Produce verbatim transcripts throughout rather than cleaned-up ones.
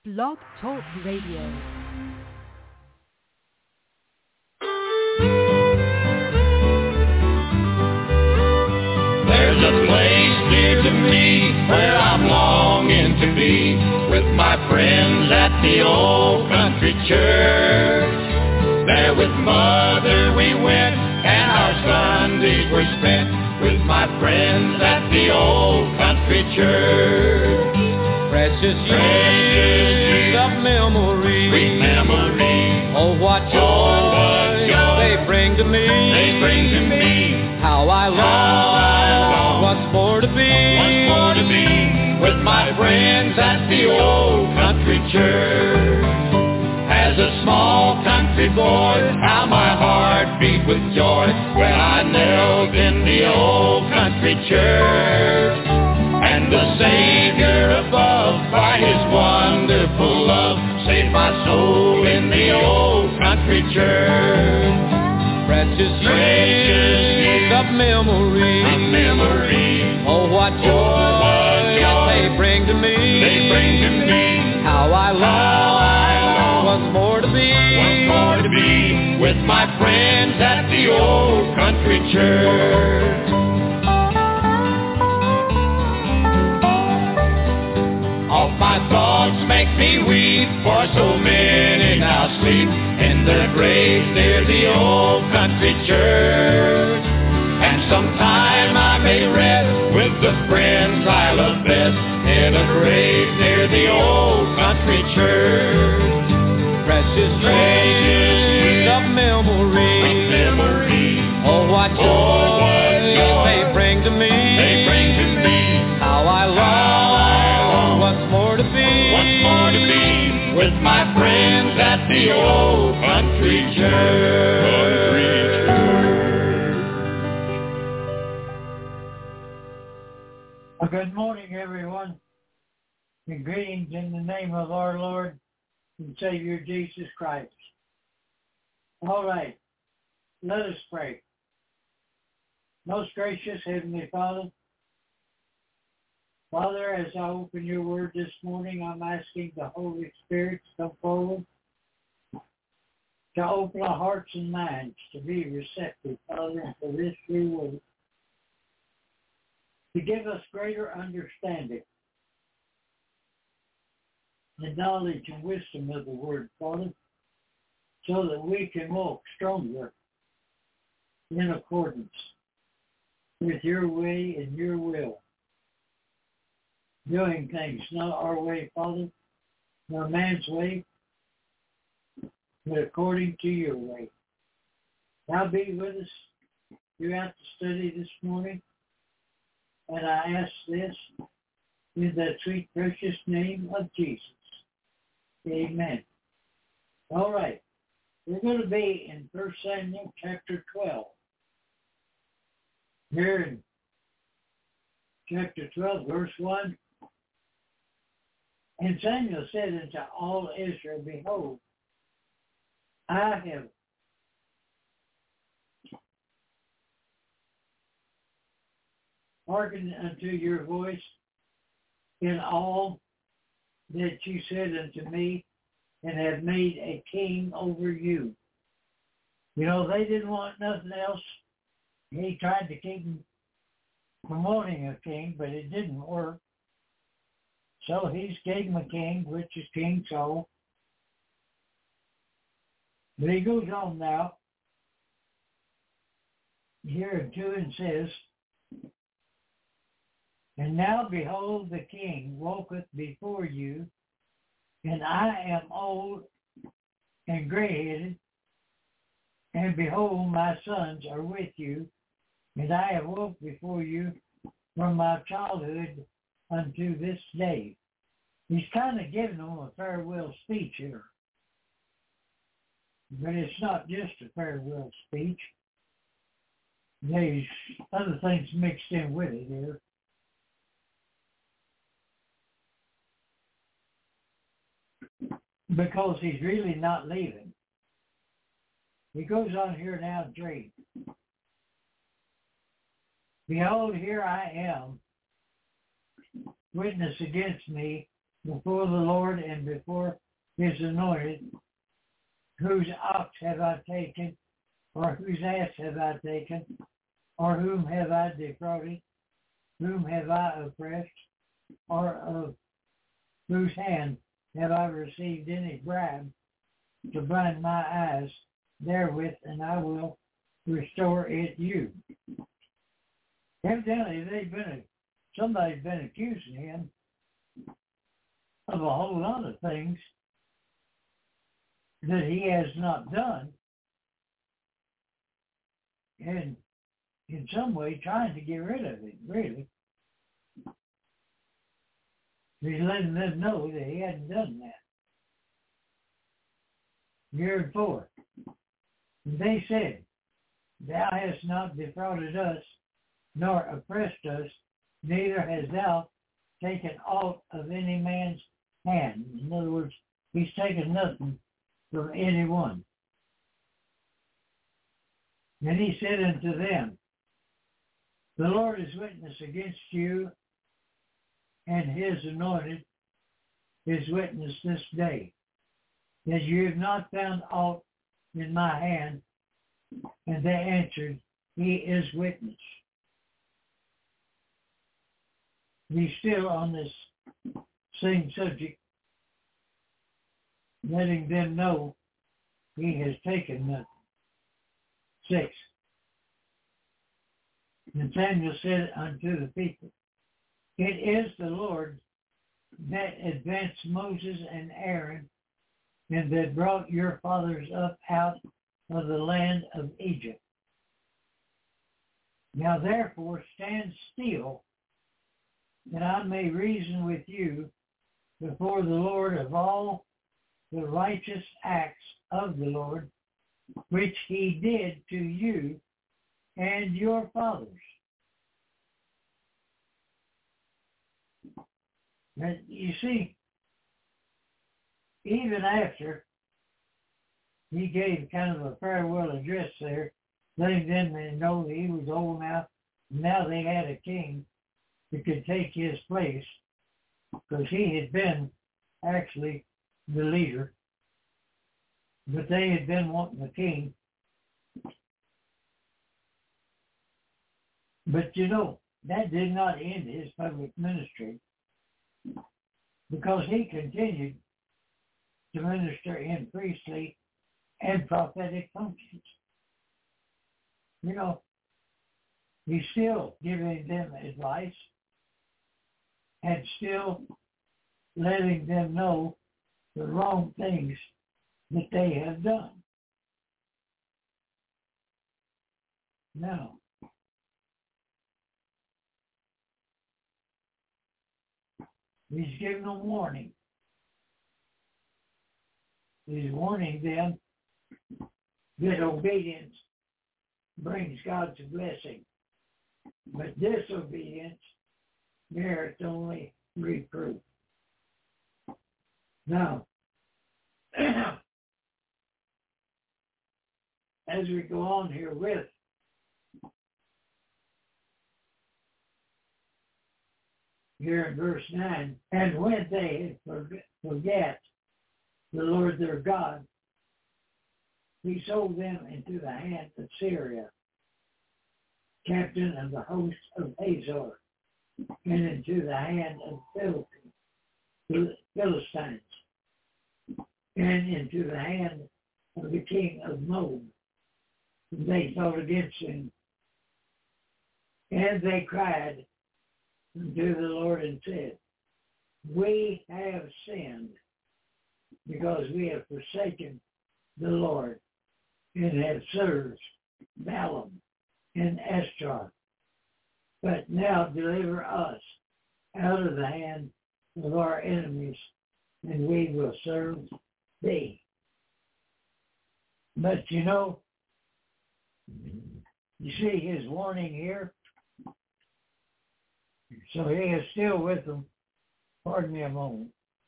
Blog Talk Radio. There's a place near to me where I'm longing to be with my friends at the old country church. There with Mother we went and our Sundays were spent with my friends at the old country church. Precious years of memory, sweet memory. Oh, what joy, oh, what joy they bring to me. They bring to me. How I long, what's more to be, what's more to be with my friends at the old country church. As a small country boy, how my heart beat with joy when I knelt in the old country church. And the Savior above, by His wonderful love, saved my soul in the old country church. Precious years of memory, of memory. Oh, what joy, oh, what joy they bring to me. They bring to me. How I long, what's more to be, what's more to be with my friends at the old country church. All my thoughts make me weep, for so many now sleep in their graves near the old country church. And sometime I may rest with the friends I love best in a grave near the old country church. Precious years of memory, of memory. Oh, what joy, oh, what joy they bring to me. They bring to me. How I long, what's more to be, what's more to be with my friends at the old country church. Well, good morning, everyone, and greetings in the name of our Lord and Savior Jesus Christ. All right, let us pray. Most gracious Heavenly Father, Father, as I open your word this morning, I'm asking the Holy Spirit to come forward, to open our hearts and minds to be receptive, Father, for this free word, to give us greater understanding, the knowledge and wisdom of the word, Father, so that we can walk stronger in accordance with your way and your will, doing things not our way, Father, nor man's way, but according to your way. Now be with us throughout the study this morning, and I ask this in the sweet, precious name of Jesus. Amen. All right. We're going to be in First Samuel chapter twelve. Here in chapter twelve, verse one. And Samuel said unto all Israel, Behold, I have hearkened unto your voice in all that you said unto me, and have made a king over you. You know, they didn't want nothing else. He tried to keep them from wanting a king, but it didn't work. So he's gave him a king, which is King Saul. But he goes on now, here in two, and says, And now behold, the king walketh before you, and I am old and gray-headed, and behold, my sons are with you, and I have walked before you from my childhood unto this day. He's kind of giving them a farewell speech here. But it's not just a farewell speech. There's other things mixed in with it here. Because he's really not leaving. He goes on here now and read. Behold, here I am, witness against me, before the Lord and before his anointed, whose ox have I taken, or whose ass have I taken, or whom have I defrauded, whom have I oppressed, or of whose hand have I received any bribe to blind my eyes therewith, and I will restore it you. Evidently, they've been a, somebody's been accusing him of a whole lot of things that he has not done, and in some way trying to get rid of it, really. He's letting them know that he hadn't done that. Year four. They said, thou hast not defrauded us, nor oppressed us, neither hast thou taken aught of any man's hand. In other words, he's taken nothing from anyone. And he said unto them, the Lord is witness against you, and his anointed is witness this day, that you have not found aught in my hand. And they answered, he is witness. He's still on this same subject, letting them know he has taken nothing. Six. And Samuel said unto the people, it is the Lord that advanced Moses and Aaron, and that brought your fathers up out of the land of Egypt. Now therefore stand still, that I may reason with you before the Lord of all the righteous acts of the Lord, which he did to you and your fathers. And you see, even after he gave kind of a farewell address there, letting them know that he was old now, now they had a king that could take his place, because he had been actually the leader, but they had been wanting a king. But you know, that did not end his public ministry, because he continued to minister in priestly and prophetic functions. You know, he's still giving them advice and still letting them know the wrong things that they have done. Now, he's giving them warning. He's warning them that obedience brings God's blessing, but disobedience merits only reproof. Now, as we go on here with here in verse nine, and when they had forget the Lord their God, he sold them into the hand of Syria, captain of the host of Hazor, and into the hand of the Philistines, and into the hand of the king of Moab. They fought against him. And they cried unto the Lord and said, we have sinned, because we have forsaken the Lord and have served Balaam and Ashtaroth. But now deliver us out of the hand of our enemies, and we will serve thee. But you know, you see his warning here. So he is still with them. Pardon me a moment.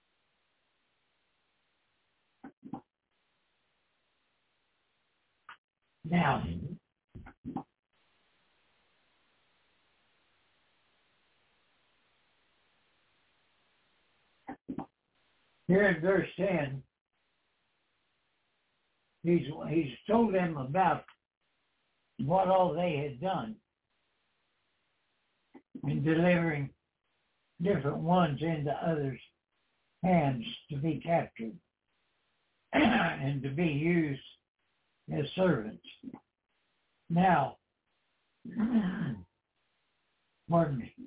Now, Here in verse ten, he's, he's told them about what all they had done in delivering different ones into others' hands to be captured and to be used as servants. Now, pardon me.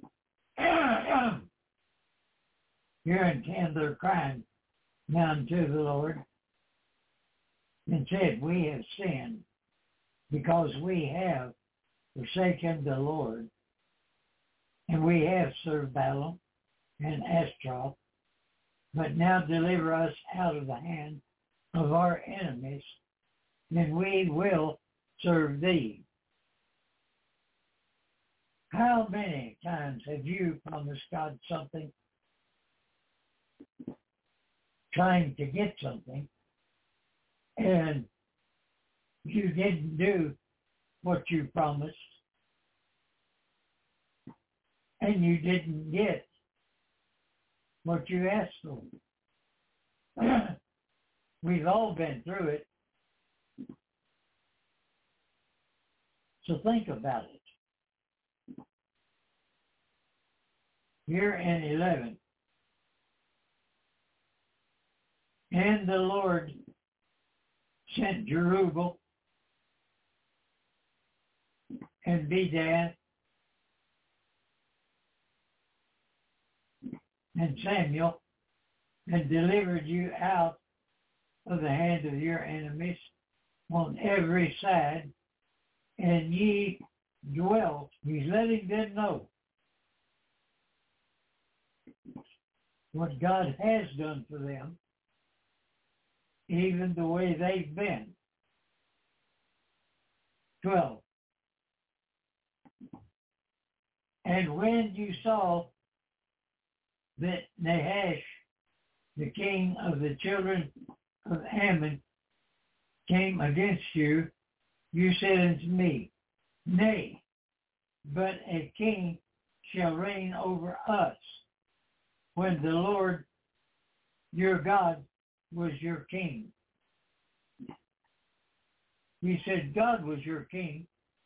Here in ten, they're crying now unto the Lord and said, we have sinned because we have forsaken the Lord, and we have served Baalim and Ashtaroth, but now deliver us out of the hand of our enemies, and we will serve thee. How many times have you promised God something, trying to get something, and you didn't do what you promised, and you didn't get what you asked for? We've all been through it. So think about it. Here in eleven, and the Lord sent Jerubbaal and Bedad and Samuel, and delivered you out of the hand of your enemies on every side, and ye dwelt. He's letting them know what God has done for them, even the way they've been. twelve. And when you saw that Nahash, the king of the children of Ammon, came against you, you said unto me, nay, but a king shall reign over us, when the Lord your God was your king. He said God was your king,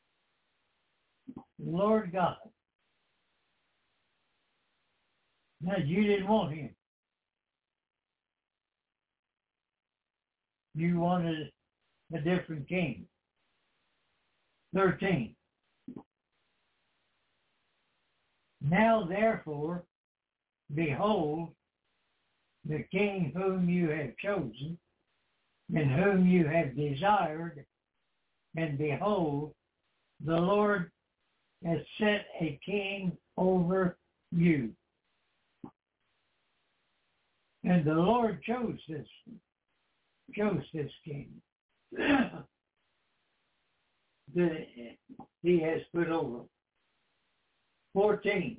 Lord God. Now, you didn't want him. You wanted a different king. thirteen. Now, therefore, behold, the king whom you have chosen, and whom you have desired, and behold, the Lord has set a king over you. And the Lord chose this, chose this king that he has put over. fourteen.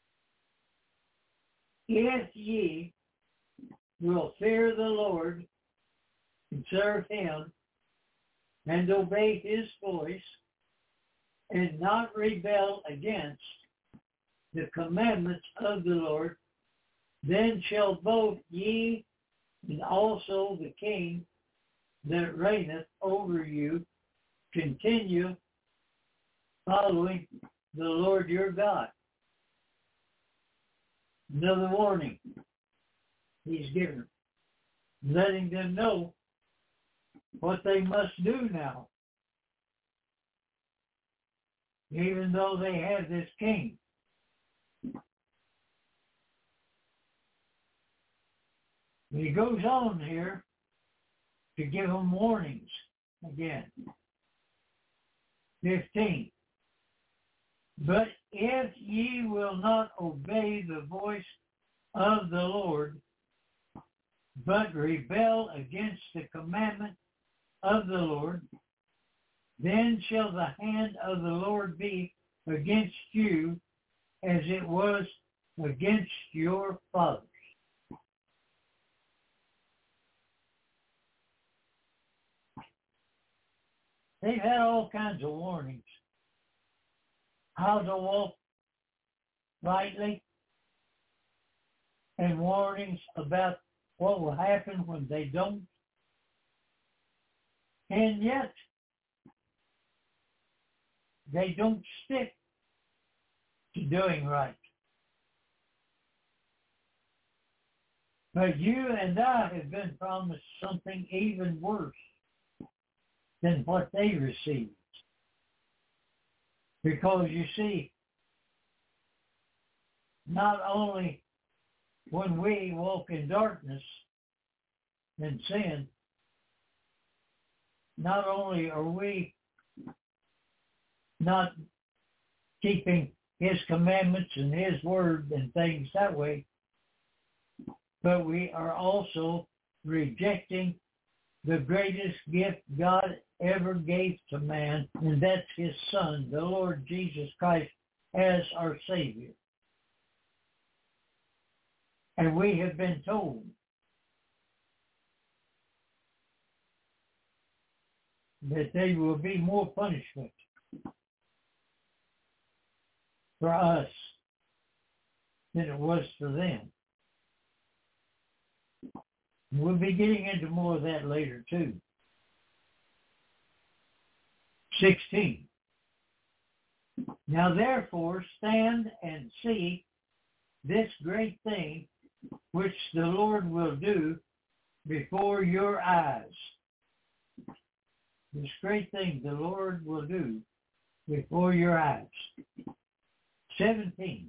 If ye will fear the Lord and serve him and obey his voice and not rebel against the commandments of the Lord, then shall both ye and also the king that reigneth over you continue following the Lord your God. Another warning he's given, letting them know what they must do now, even though they have this king. He goes on here to give them warnings again. fifteen. But if ye will not obey the voice of the Lord, but rebel against the commandment of the Lord, then shall the hand of the Lord be against you as it was against your fathers. They've had all kinds of warnings. How to walk rightly, and warnings about what will happen when they don't. And yet, they don't stick to doing right. But you and I have been promised something even worse than what they received. Because you see, not only when we walk in darkness and sin, not only are we not keeping his commandments and his word and things that way, but we are also rejecting the greatest gift God ever gave to man, and that's his Son, the Lord Jesus Christ, as our Savior. And we have been told that there will be more punishment for us than it was for them. We'll be getting into more of that later too. sixteen. Now therefore stand and see this great thing which the Lord will do before your eyes. This great thing the Lord will do before your eyes. seventeen.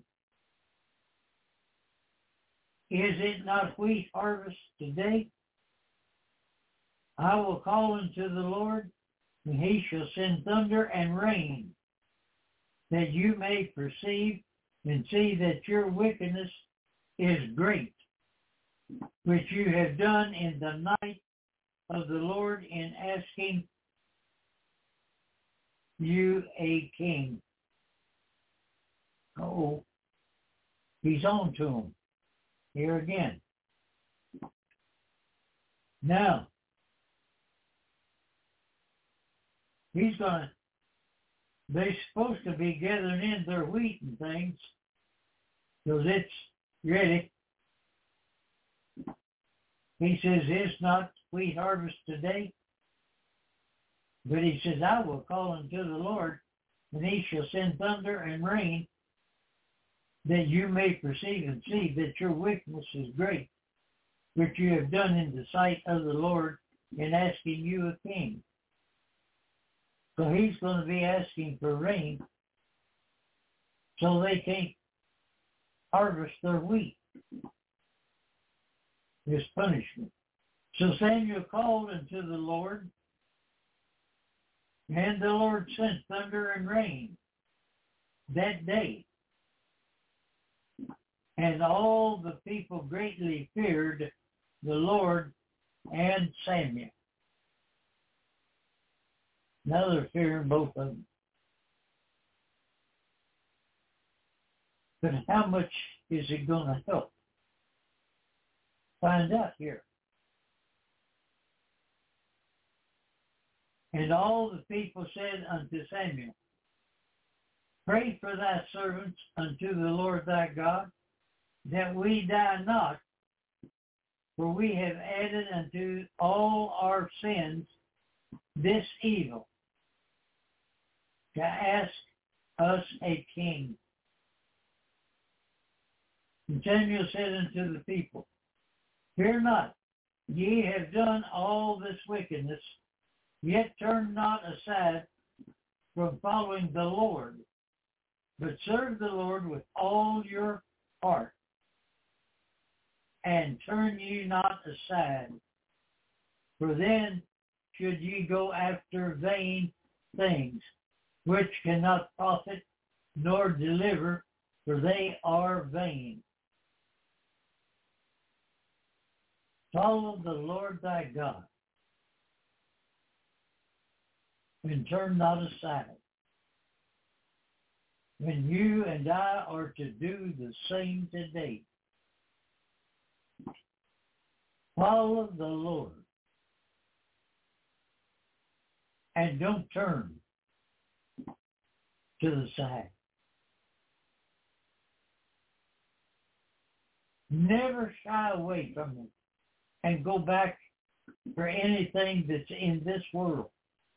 Is it not wheat harvest today? I will call unto the Lord, and he shall send thunder and rain, that you may perceive and see that your wickedness is great, which you have done in the night of the Lord in asking you a king. Oh, he's on to him. Here again. Now, he's going to, they're supposed to be gathering in their wheat and things, because it's ready. He says, it's not wheat harvest today, but he says, I will call unto the Lord, and he shall send thunder and rain, that you may perceive and see that your wickedness is great, which you have done in the sight of the Lord in asking you a king. So he's going to be asking for rain so they can't harvest their wheat. This punishment. So Samuel called unto the Lord, and the Lord sent thunder and rain that day. And all the people greatly feared the Lord and Samuel. Now they're fearing both of them. But how much is it going to help? Find out here. And all the people said unto Samuel, pray for thy servants unto the Lord thy God, that we die not, for we have added unto all our sins this evil, to ask us a king. And Samuel said unto the people, fear not, ye have done all this wickedness, yet turn not aside from following the Lord, but serve the Lord with all your heart, and turn ye not aside, for then should ye go after vain things, which cannot profit nor deliver, for they are vain. Follow the Lord thy God, and turn not aside. And you and I are to do the same today. Follow the Lord, and don't turn to the side. Never shy away from him. and go back for anything that's in this world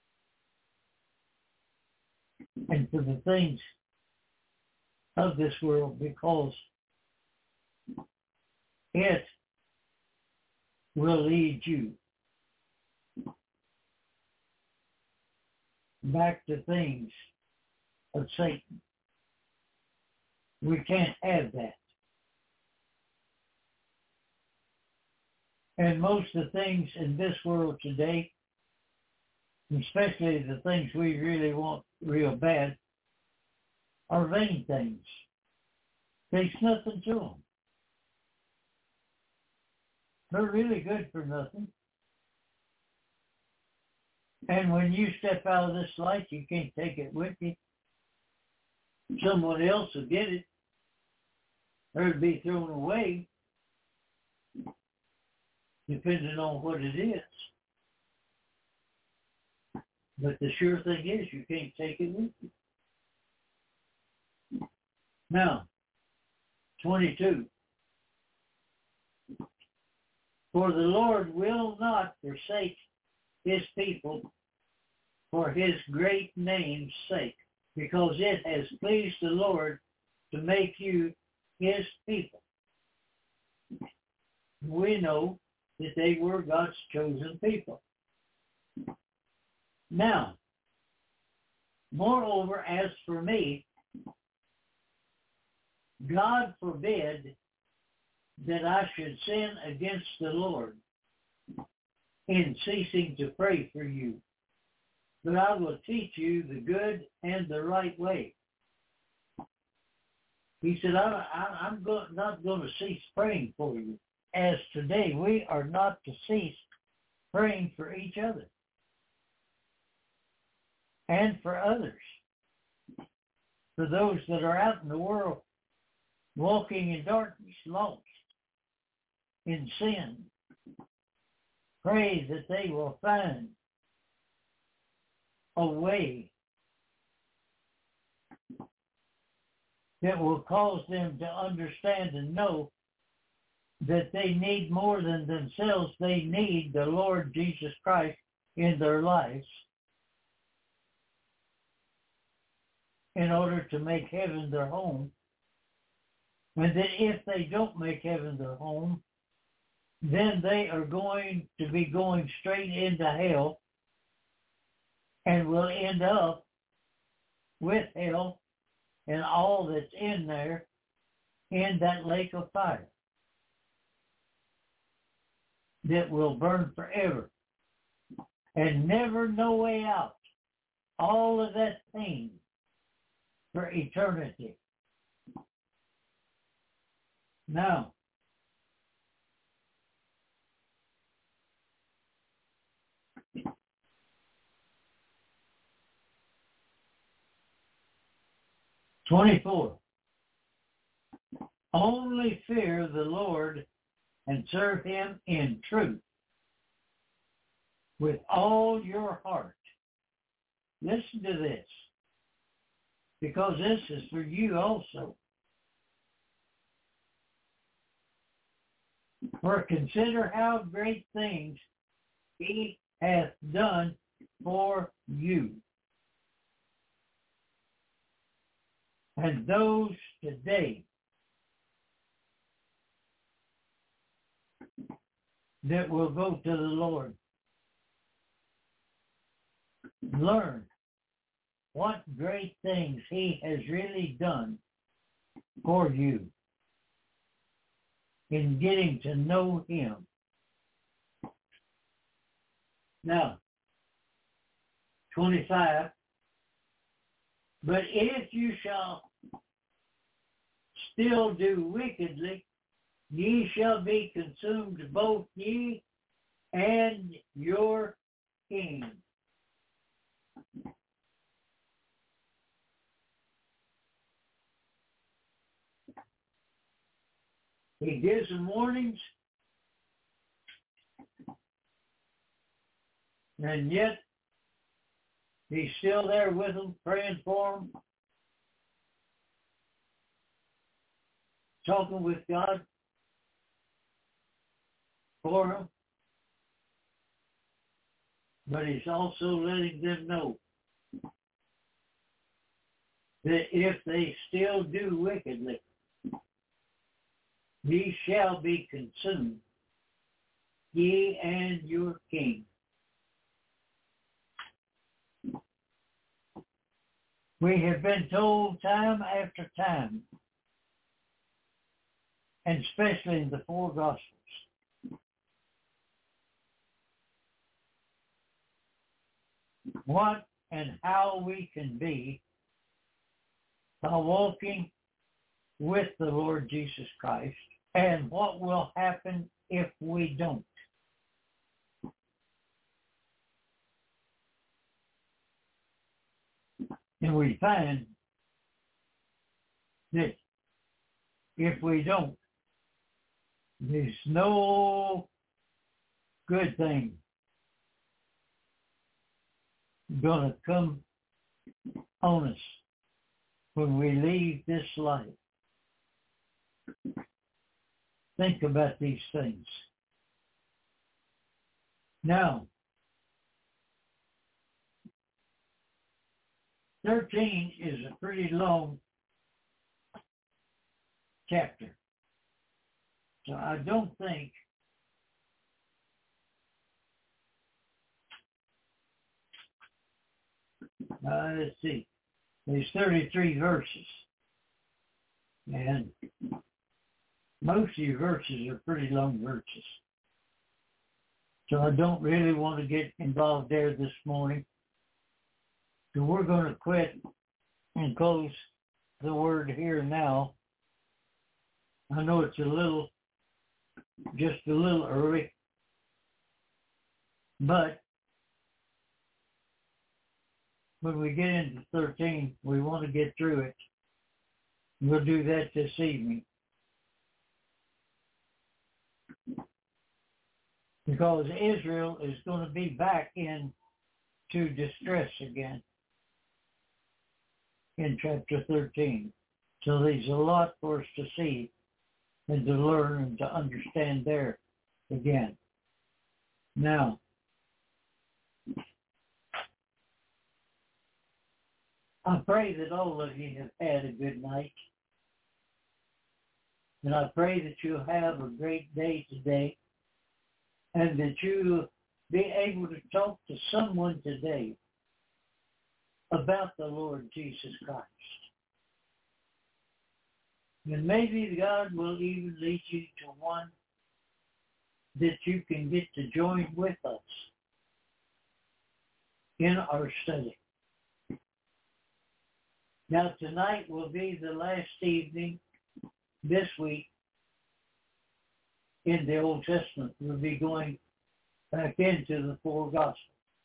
and for the things of this world, because it will lead you back to things of Satan. We can't have that. And most of the things in this world today, especially the things we really want real bad, are vain things. There's nothing to them. They're really good for nothing. And when you step out of this light, you can't take it with you. Someone else will get it, or it'll be thrown away, depending on what it is. But the sure thing is, you can't take it with you. Now, twenty-two. For the Lord will not forsake his people for his great name's sake, because it has pleased the Lord to make you his people. We know that they were God's chosen people. Now, moreover, as for me, God forbid that I should sin against the Lord in ceasing to pray for you, but I will teach you the good and the right way. He said, I, I, I'm go, not going to cease praying for you. As today, we are not to cease praying for each other and for others, for those that are out in the world walking in darkness, lost in sin. Pray that they will find a way that will cause them to understand and know that they need more than themselves. They need the Lord Jesus Christ in their lives in order to make heaven their home. And that if they don't make heaven their home, then they are going to be going straight into hell and will end up with hell and all that's in there in that lake of fire that will burn forever and never no way out. All of that pain for eternity. Now, twenty-four. Only fear the Lord and serve him in truth with all your heart. Listen to this, because this is for you also. For consider how great things he hath done for you. And those today that will go to the Lord, learn what great things he has really done for you in getting to know him. Now, twenty-five. But if you shall still do wickedly, ye shall be consumed, both ye and your king. He gives them warnings, and yet he's still there with them, praying for them, talking with God for them. But he's also letting them know that if they still do wickedly, ye shall be consumed, ye and your king. We have been told time after time, and especially in the four Gospels, what and how we can be by walking with the Lord Jesus Christ, and what will happen if we don't. And we find that if we don't, there's no good thing going to come on us when we leave this life. Think about these things. Now, thirteen is a pretty long chapter. So I don't think uh, let's see. There's thirty-three verses. And most of your verses are pretty long verses. So I don't really want to get involved there this morning. So we're going to quit and close the word here now. I know it's a little, just a little early, but when we get into thirteen, we want to get through it. We'll do that this evening. Because Israel is going to be back into distress again in chapter thirteen. So there's a lot for us to see and to learn and to understand there again. Now, I pray that all of you have had a good night. And I pray that you'll have a great day today, and that you'll be able to talk to someone today about the Lord Jesus Christ. And maybe God will even lead you to one that you can get to join with us in our study. Now tonight will be the last evening this week in the Old Testament. We'll be going back into the four Gospels.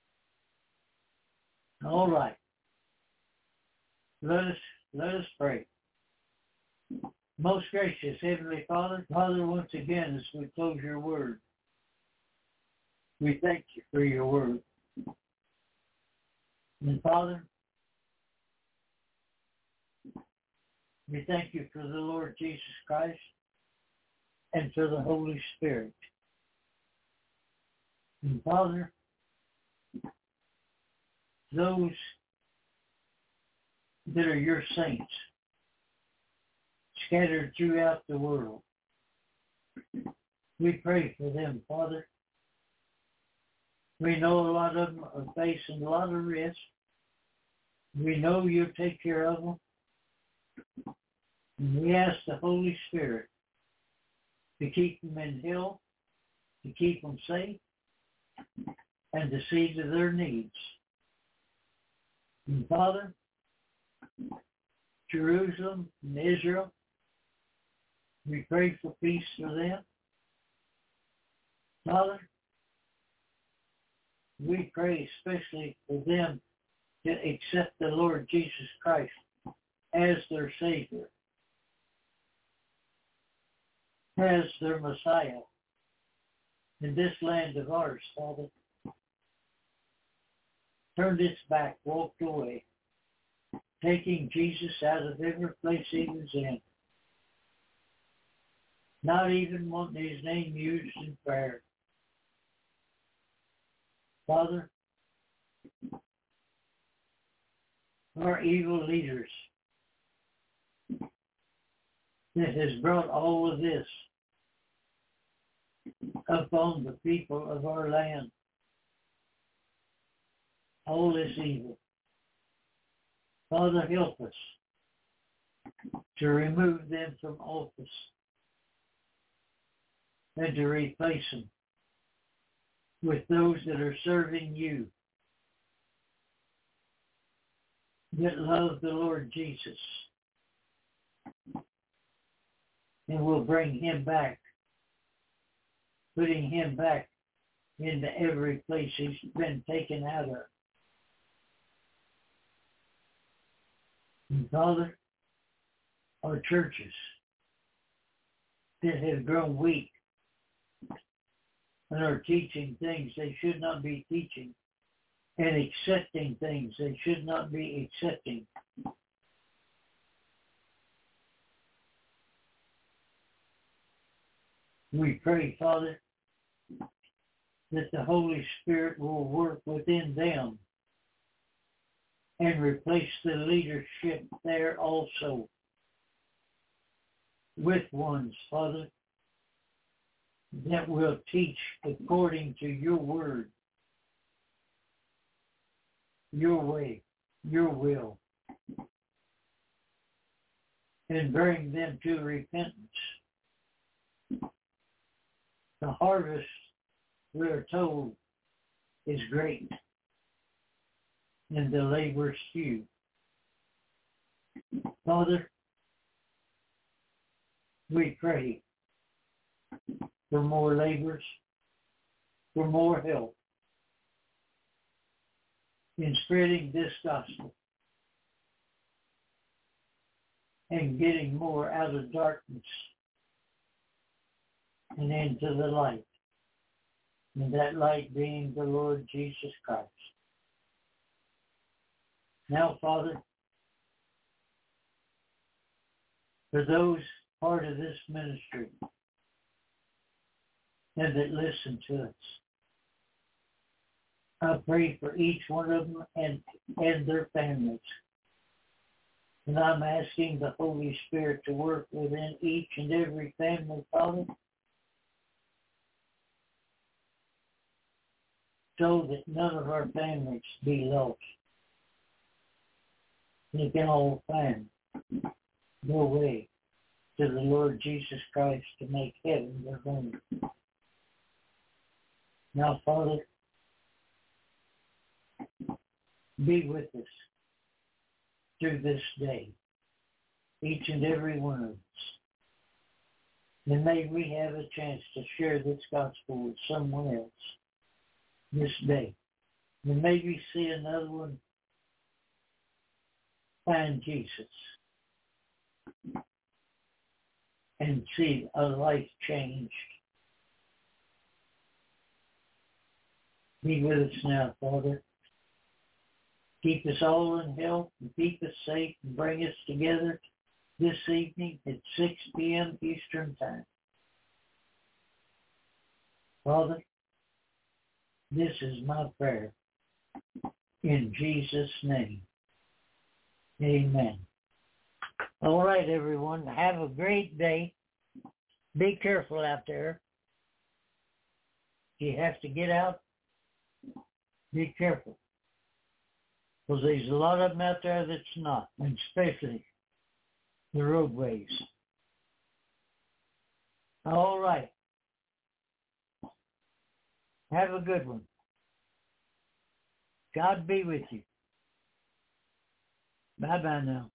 All right. Let us, let us pray. Most gracious Heavenly Father, Father, once again, as we close your word, we thank you for your word. And Father, we thank you for the Lord Jesus Christ and for the Holy Spirit. And Father, those that are your saints scattered throughout the world, we pray for them, Father. We know a lot of them are facing a lot of risk. We know you'll take care of them. And we ask the Holy Spirit to keep them in health, to keep them safe, and to see to their needs. And Father, Jerusalem and Israel, we pray for peace for them. Father, we pray especially for them to accept the Lord Jesus Christ as their Savior, as their Messiah in this land of ours, Father. Turned its back, walked away, taking Jesus out of every place he was in. Not even wanting his name used in prayer. Father, our evil leaders that has brought all of this upon the people of our land. All this evil. Father, help us to remove them from office and to replace them with those that are serving you, that love the Lord Jesus, and will bring him back, putting him back into every place he's been taken out of. And Father, our churches that have grown weak and are teaching things they should not be teaching and accepting things they should not be accepting. We pray, Father, that the Holy Spirit will work within them and replace the leadership there also with ones, Father, that will teach according to your word, your way, your will, and bring them to repentance. The harvest, we are told, is great, and the laborers few. Father, we pray for more laborers, for more help in spreading this gospel and getting more out of darkness and into the light, and that light being the Lord Jesus Christ. Now, Father, for those part of this ministry and that listen to us, I pray for each one of them and, and their families. And I'm asking the Holy Spirit to work within each and every family, Father, so that none of our families be lost. They can all find their way to the Lord Jesus Christ to make heaven their home. Now, Father, be with us through this day, each and every one of us. And may we have a chance to share this gospel with someone else this day. And maybe see another one find Jesus and see a life changed. Be with us now, Father. Keep us all in health and keep us safe and bring us together this evening at six p.m. Eastern Time. Father, this is my prayer. In Jesus' name. Amen. All right, everyone. Have a great day. Be careful out there. If you have to get out, be careful. Because there's a lot of them out there that's not, and especially the roadways. All right. Have a good one. God be with you. Bye-bye now.